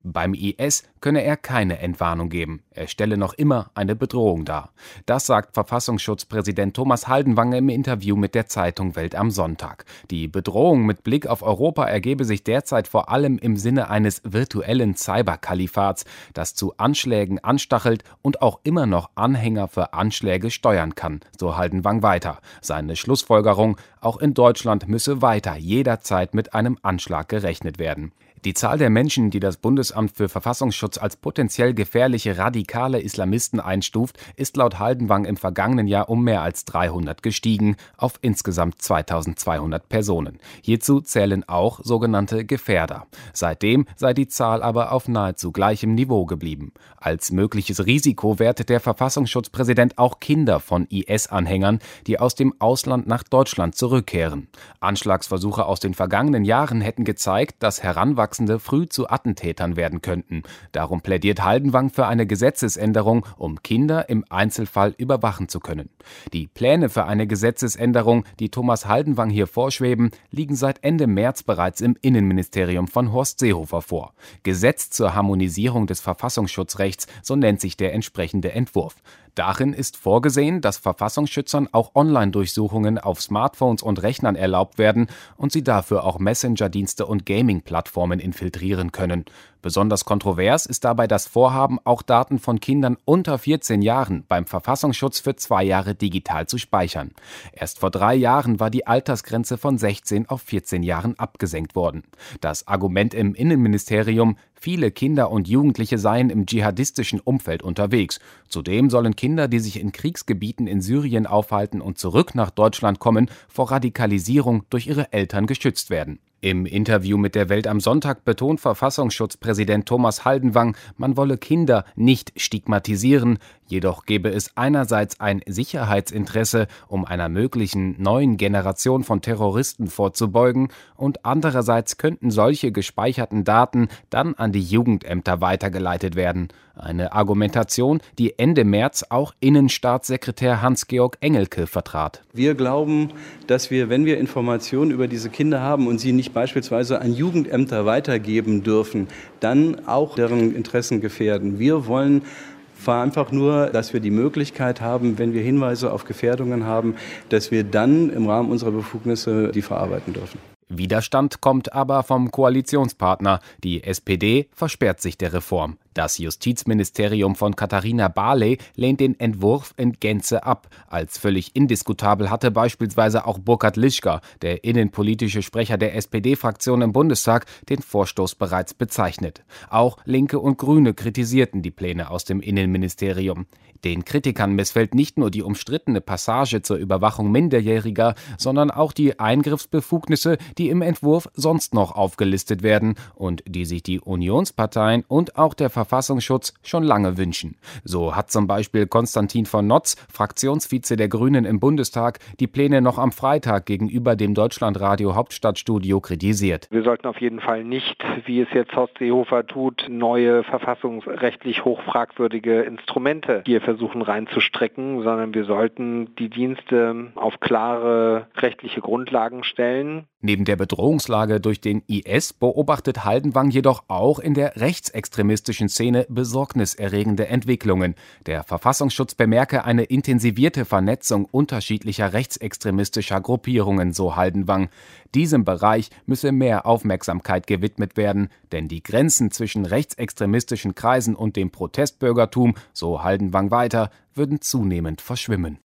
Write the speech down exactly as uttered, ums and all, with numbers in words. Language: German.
Beim I S könne er keine Entwarnung geben. Er stelle noch immer eine Bedrohung dar. Das sagt Verfassungsschutzpräsident Thomas Haldenwang im Interview mit der Zeitung Welt am Sonntag. Die Bedrohung mit Blick auf Europa ergebe sich derzeit vor allem im Sinne eines virtuellen Cyberkalifats, das zu Anschlägen anstachelt und auch immer noch Anhänger für Anschläge steuern kann, so Haldenwang weiter. Seine Schlussfolgerung: Auch in Deutschland müsse weiter jederzeit mit einem Anschlag gerechnet werden. Die Zahl der Menschen, die das Bundesamt für Verfassungsschutz als potenziell gefährliche radikale Islamisten einstuft, ist laut Haldenwang im vergangenen Jahr um mehr als dreihundert gestiegen, auf insgesamt zweitausendzweihundert Personen. Hierzu zählen auch sogenannte Gefährder. Seitdem sei die Zahl aber auf nahezu gleichem Niveau geblieben. Als mögliches Risiko wertet der Verfassungsschutzpräsident auch Kinder von I S-Anhängern, die aus dem Ausland nach Deutschland zurückkehren. Anschlagsversuche aus den vergangenen Jahren hätten gezeigt, dass Heranwachsende früh zu Attentätern werden könnten. Darum plädiert Haldenwang für eine Gesetzesänderung, um Kinder im Einzelfall überwachen zu können. Die Pläne für eine Gesetzesänderung, die Thomas Haldenwang hier vorschweben, liegen seit Ende März bereits im Innenministerium von Horst Seehofer vor. Gesetz zur Harmonisierung des Verfassungsschutzrechts, so nennt sich der entsprechende Entwurf. Darin ist vorgesehen, dass Verfassungsschützern auch Online-Durchsuchungen auf Smartphones und Rechnern erlaubt werden und sie dafür auch Messenger-Dienste und Gaming-Plattformen infiltrieren können. Besonders kontrovers ist dabei das Vorhaben, auch Daten von Kindern unter vierzehn Jahren beim Verfassungsschutz für zwei Jahre digital zu speichern. Erst vor drei Jahren war die Altersgrenze von sechzehn auf vierzehn Jahren abgesenkt worden. Das Argument im Innenministerium: Viele Kinder und Jugendliche seien im dschihadistischen Umfeld unterwegs. Zudem sollen Kinder, die sich in Kriegsgebieten in Syrien aufhalten und zurück nach Deutschland kommen, vor Radikalisierung durch ihre Eltern geschützt werden. Im Interview mit der Welt am Sonntag betont Verfassungsschutzpräsident Thomas Haldenwang, man wolle Kinder nicht stigmatisieren, jedoch gebe es einerseits ein Sicherheitsinteresse, um einer möglichen neuen Generation von Terroristen vorzubeugen, und andererseits könnten solche gespeicherten Daten dann an die Jugendämter weitergeleitet werden. Eine Argumentation, die Ende März auch Innenstaatssekretär Hans-Georg Engelke vertrat. Wir glauben, dass wir, wenn wir Informationen über diese Kinder haben und sie nicht beispielsweise an Jugendämter weitergeben dürfen, dann auch deren Interessen gefährden. Wir wollen einfach nur, dass wir die Möglichkeit haben, wenn wir Hinweise auf Gefährdungen haben, dass wir dann im Rahmen unserer Befugnisse die verarbeiten dürfen. Widerstand kommt aber vom Koalitionspartner. Die S P D versperrt sich der Reform. Das Justizministerium von Katharina Barley lehnt den Entwurf in Gänze ab. Als völlig indiskutabel hatte beispielsweise auch Burkhard Lischka, der innenpolitische Sprecher der S P D-Fraktion im Bundestag, den Vorstoß bereits bezeichnet. Auch Linke und Grüne kritisierten die Pläne aus dem Innenministerium. Den Kritikern missfällt nicht nur die umstrittene Passage zur Überwachung Minderjähriger, sondern auch die Eingriffsbefugnisse, die im Entwurf sonst noch aufgelistet werden und die sich die Unionsparteien und auch der Verfassungsschutz schon lange wünschen. So hat zum Beispiel Konstantin von Notz, Fraktionsvize der Grünen im Bundestag, die Pläne noch am Freitag gegenüber dem Deutschlandradio Hauptstadtstudio kritisiert. Wir sollten auf jeden Fall nicht, wie es jetzt Horst Seehofer tut, neue verfassungsrechtlich hochfragwürdige Instrumente hier versuchen reinzustrecken, sondern wir sollten die Dienste auf klare rechtliche Grundlagen stellen. Neben der Bedrohungslage durch den I S beobachtet Haldenwang jedoch auch in der rechtsextremistischen Szene besorgniserregende Entwicklungen. Der Verfassungsschutz bemerke eine intensivierte Vernetzung unterschiedlicher rechtsextremistischer Gruppierungen, so Haldenwang. Diesem Bereich müsse mehr Aufmerksamkeit gewidmet werden, denn die Grenzen zwischen rechtsextremistischen Kreisen und dem Protestbürgertum, so Haldenwang weiter, würden zunehmend verschwimmen.